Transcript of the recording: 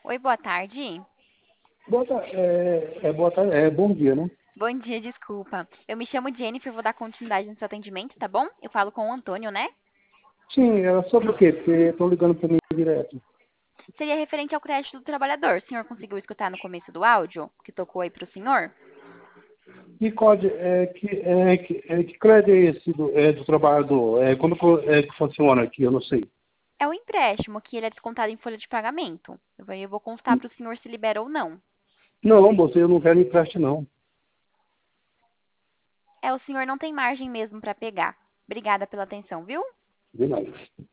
Oi, boa tarde. Boa tarde, bom dia, né? Bom dia, desculpa. Eu me chamo Jennifer, vou dar continuidade no seu atendimento, tá bom? Eu falo com o Antônio, né? Sim, era sobre o quê? Porque estão ligando para mim direto. Seria referente ao crédito do trabalhador. O senhor conseguiu escutar no começo do áudio que tocou aí para o senhor? Que código, que crédito é esse do trabalhador? Que funciona aqui? Eu não sei. É o empréstimo, que ele é descontado em folha de pagamento. Eu vou constar para o senhor se libera ou não. Não, moça, eu não quero empréstimo, não. O senhor não tem margem mesmo para pegar. Obrigada pela atenção, viu? De nada.